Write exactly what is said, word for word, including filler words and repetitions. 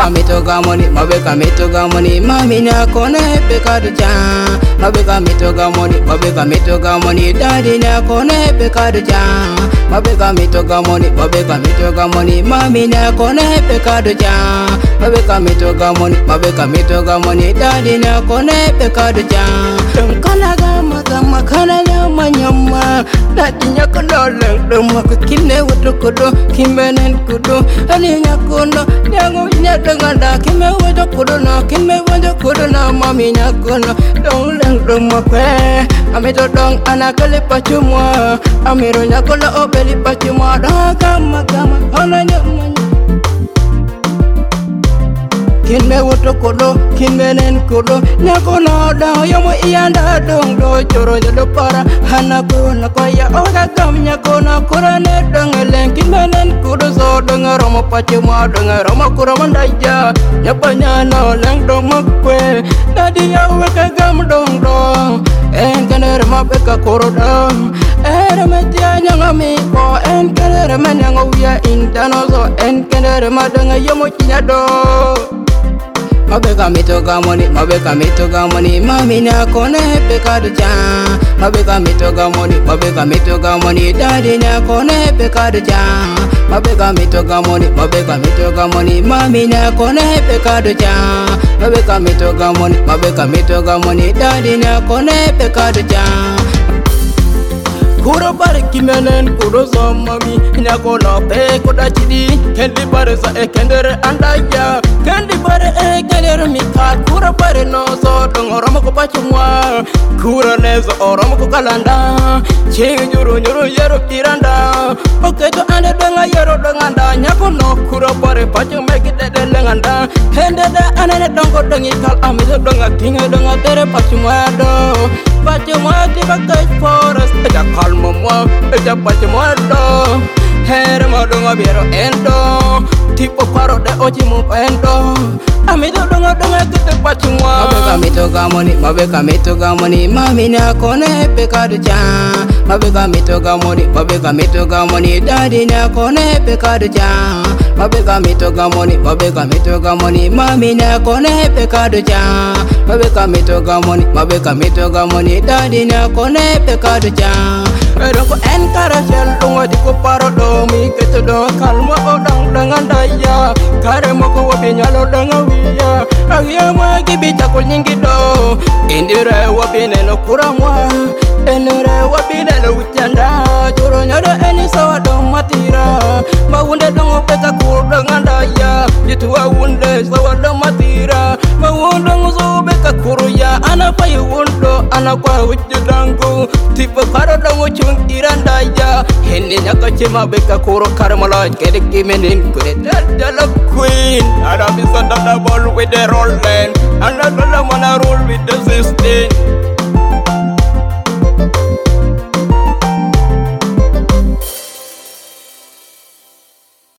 Mabeka mitoga money, mabeka mitoga money, mami na kone pekado ja. Mabeka mitoga money, mabeka mitoga money, daddy na kone pekado ja. Mabeka mitoga money, mabeka mitoga money, mami na kone pekado ja. Mabeka mitoga money, mabeka mitoga money, daddy na kone pekado ja. Kana gama gama kana nyama nyama, daddy nya kono leng dema kine wuto kodo, kimenen kodo, ali nya kono, nyango nya denganda, kime wuto kodo na, kime wuto kodo na, mami nya kono, dong leng dema kwe, amito dong anakale pachumwa, amiro nya kono obeli pachumwa, da gama gama, kana nyama nyama. Kine wuto kodo, kimenen kodo, nyako na da, yomo ianda dong do, choro jado para, hana kona kwaya, oga kam nyako na kura ne dong eleng, kimenen kodo so dong romo pachuma, dong romo kura mandaya, nyapa nyano leng dong makwe, nadi ya weka gam dong do, en kanere mapeka koro do, ere metia nyangami ko, en kanere menyango ya intano so, en kanere madanga yomo chinyado. Mabeka mitoga money, mabeka mitoga money, mami na kone pekado ja. Mabeka mitoga money, mabeka mitoga money, daddy na kone pekado ja. Mabeka mitoga money, mabeka mitoga money, mami na kone pekado ja. Mabeka mitoga money, mabeka mitoga money, daddy na kone pekado ja. Kuro bare kimenen kuro so mami nyako no pe koda chidi kendi bare sa e kendere andaya kendi bare e kendere mika kuro bare no so dongoro ko pachumwa kuro nezo oromo ko kalanda chingi nyuru nyuru yero kiranda oketo ande donga yero donganda nyako no kuro bare pachume gidede lenganda hende da anene dongo dongi kal amizo donga tinga donga tere pachumwa do pachumwa tiba kai forest eja kalmo mo eja pachumwa do here mo donga biero endo tipo paro de ochi mo endo amizo donga donga kete pachumwa mabeka mitoga money mabeka mitoga money mami na kone pekado ja mabeka mitoga money mabeka mitoga money daddy na kone pekado ja mabeka mitoga money mabeka mitoga money mami na kone pekado ja mabeka mitoga money mabeka mitoga money daddy na kone pekado ja Roko enkara shell dunga diko paro do mi keto do kalmo odang dengan daya kare moko wabi nyalo dengan wiya agia ma gibi cakul nyingi do indire wabi neno kuramwa enire wabi neno uchanda juro nyoro eni sawa do matira mawunde dongo peka kur dengan daya jitua wunde sawa do matira mawunde nguzo beka kuruya ana payu wundo ana kwa wujudangu tipe paro dongo chung irandaya hindi nyaka chima beka kuro karmala kede kimenin kure dala queen ada bisa dada ball with the rolling and